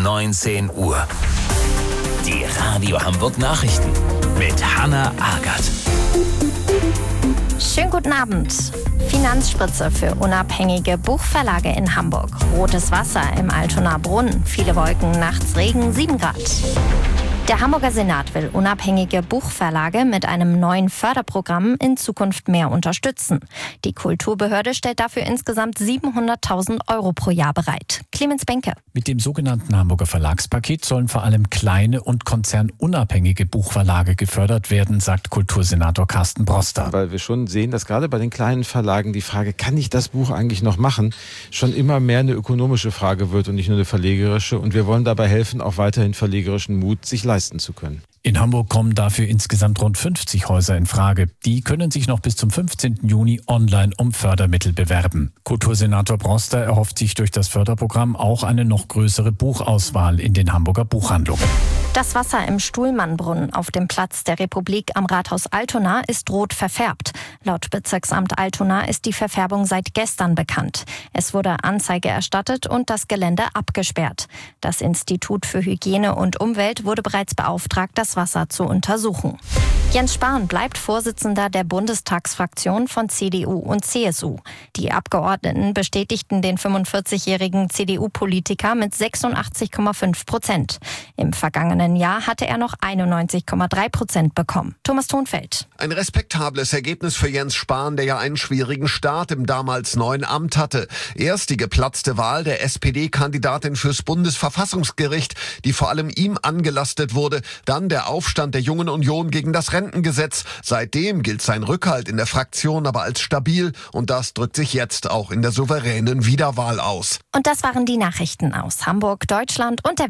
19 Uhr. Die Radio Hamburg Nachrichten mit Hanna Agert. Schönen guten Abend. Finanzspritze für unabhängige Buchverlage in Hamburg. Rotes Wasser im Altonaer Brunnen. Viele Wolken, nachts Regen, 7 Grad. Der Hamburger Senat will unabhängige Buchverlage mit einem neuen Förderprogramm in Zukunft mehr unterstützen. Die Kulturbehörde stellt dafür insgesamt 700.000 Euro pro Jahr bereit. Clemens Benke. Mit dem sogenannten Hamburger Verlagspaket sollen vor allem kleine und konzernunabhängige Buchverlage gefördert werden, sagt Kultursenator Carsten Broster. Weil wir schon sehen, dass gerade bei den kleinen Verlagen die Frage, kann ich das Buch eigentlich noch machen, schon immer mehr eine ökonomische Frage wird und nicht nur eine verlegerische. Und wir wollen dabei helfen, auch weiterhin verlegerischen Mut sich leisten zu können. In Hamburg kommen dafür insgesamt rund 50 Häuser in Frage. Die können sich noch bis zum 15. Juni online um Fördermittel bewerben. Kultursenator Broster erhofft sich durch das Förderprogramm auch eine noch größere Buchauswahl in den Hamburger Buchhandlungen. Das Wasser im Stuhlmannbrunnen auf dem Platz der Republik am Rathaus Altona ist rot verfärbt. Laut Bezirksamt Altona ist die Verfärbung seit gestern bekannt. Es wurde Anzeige erstattet und das Gelände abgesperrt. Das Institut für Hygiene und Umwelt wurde bereits beauftragt, das Wasser zu untersuchen. Jens Spahn bleibt Vorsitzender der Bundestagsfraktion von CDU und CSU. Die Abgeordneten bestätigten den 45-jährigen CDU-Politiker mit 86,5%. Im vergangenen Jahr hatte er noch 91,3% bekommen. Thomas Thonfeld. Ein respektables Ergebnis für Jens Spahn, der ja einen schwierigen Start im damals neuen Amt hatte. Erst die geplatzte Wahl der SPD-Kandidatin fürs Bundesverfassungsgericht, die vor allem ihm angelastet wurde. Dann der Aufstand der Jungen Union gegen das Rentengesetz. Seitdem gilt sein Rückhalt in der Fraktion aber als stabil und das drückt sich jetzt auch in der souveränen Wiederwahl aus. Und das waren die Nachrichten aus Hamburg, Deutschland und der